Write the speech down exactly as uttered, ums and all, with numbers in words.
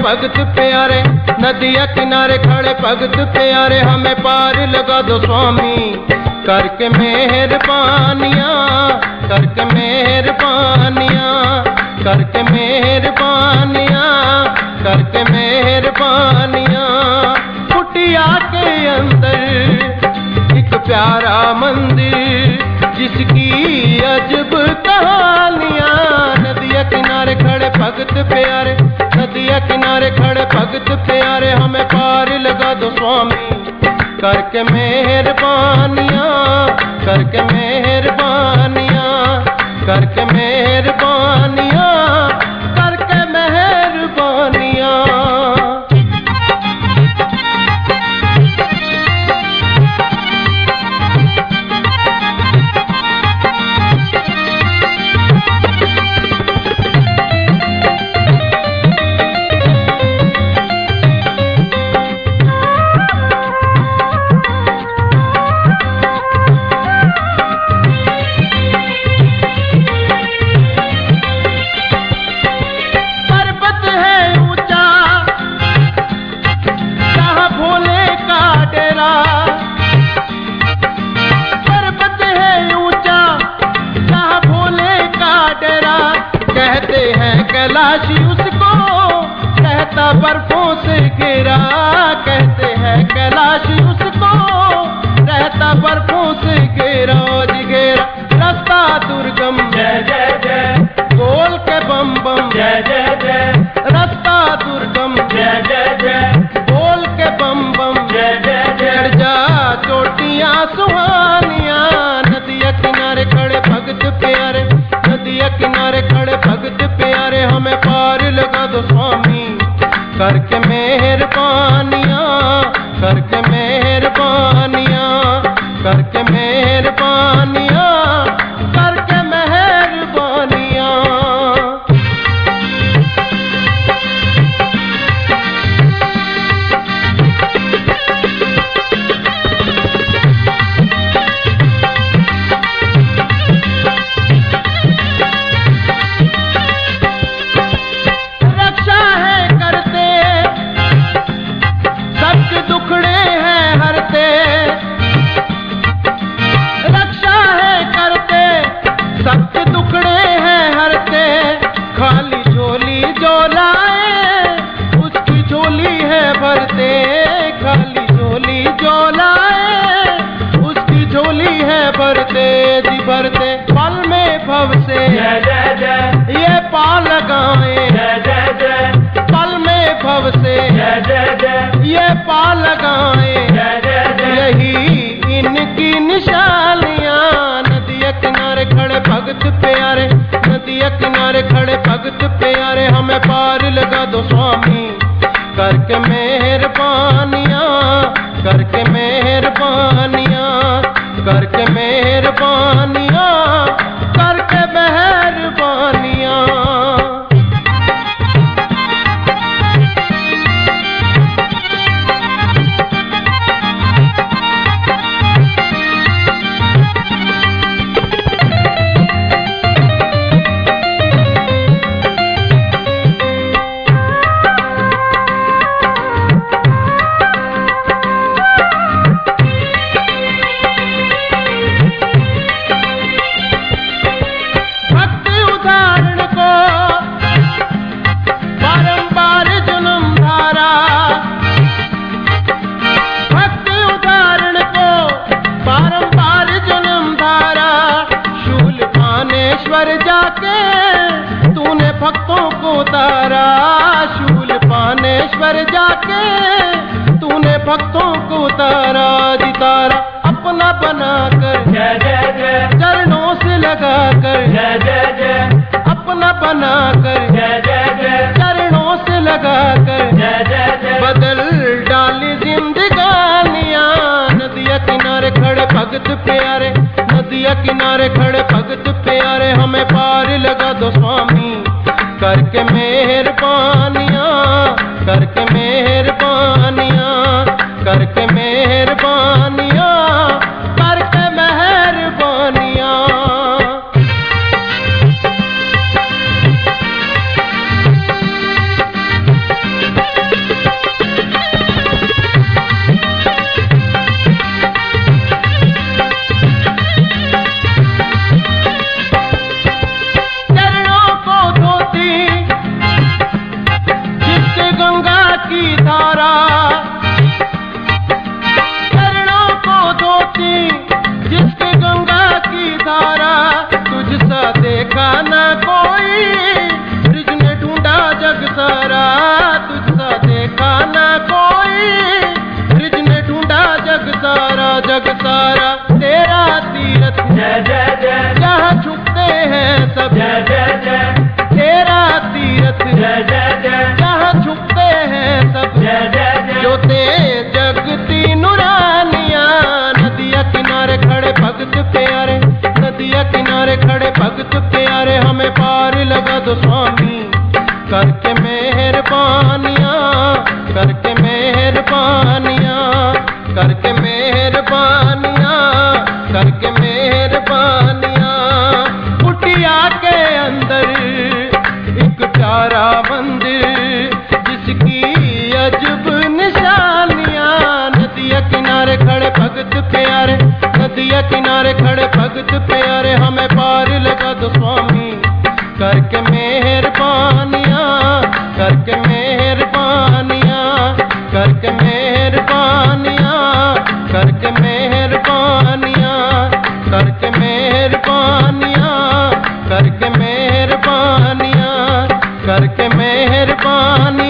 भगत प्यारे, नदिया किनारे खड़े भगत प्यारे, हमें पार लगा दो स्वामी करके मेहरबानियाँ, करके मेहरबानियाँ, करके मेहरबानियाँ, करके मेहरबानियाँ। कुटिया के अंदर एक प्यारा मंदिर जिसकी अजब कहानियाँ, नदिया किनारे खड़े भगत प्यारे, नदिया किनारे खड़े भगत प्यारे, हमें पार लगा दो स्वामी करके मेहरबानियाँ, करके मेहरबानियाँ, करके मेहरबानियाँ, करके मेहरबानियाँ। कैलाशी उसको कहता बर्फों से घिरा, कहते हैं कैलाशी उसको रहता बर्फों से घिरा, घेरा रास्ता दुर्गम जय जय जय, बोल के बम बम जय जय जय, रास्ता दुर्गम जय जय जय, बोल के बम बम जय जय जय। जा चोटियां सुहानियां, नदिया किनारे खड़े भगत प्यारे, नदिया किनारे खड़े भगत प्यारे, हमें पार लगा दो स्वामी करके मेहरबानियाँ, करके मेहरबानियाँ, करके मेहरबानियाँ, करके मेहरबानियाँ। भरते पल में भव से जय जय जय, ये पाल लगाए जय जय जय, पल में भव से जय जय जय, ये पाल लगाए जय जय जय। यही इनकी निशानियाँ, नदिया किनारे खड़े भगत प्यारे, नदिया किनारे खड़े भगत प्यारे, हमें पार लगा दो स्वामी करके मेहरबानियाँ, करके मेहरबानियाँ, करके मेहरबानियाँ, करके मेहरबानियाँ। जाके तूने भक्तों को तारा, शूल पानेश्वर जाके तूने भक्तों को तारा, जितारा अपना बनाकर जय जय जय, चरणों से लगाकर जय जय जय, अपना बनाकर जय जय जय, चरणों से लगाकर जय जय जय। बदल डाली जिंदगानियाँ, नदिया किनारे खड़े भगत प्यारे, नदिया किनारे खड़े भगत प्यारे, हमें पार लगा दो स्वामी करके मेहरबानियाँ, करके मेहरबानियाँ, करके मेहरबानियाँ, करके मेहरबानियाँ। के किनारे खड़े भगत प्यारे, हमें पार लगा दो स्वामी, करके मेहरबानियाँ, करके मेहरबानियाँ, करके मेहरबानियाँ, करके मेहरबानियाँ, करके मेहरबानियाँ, करके मेहरबानियाँ, करके मेहरबानियाँ।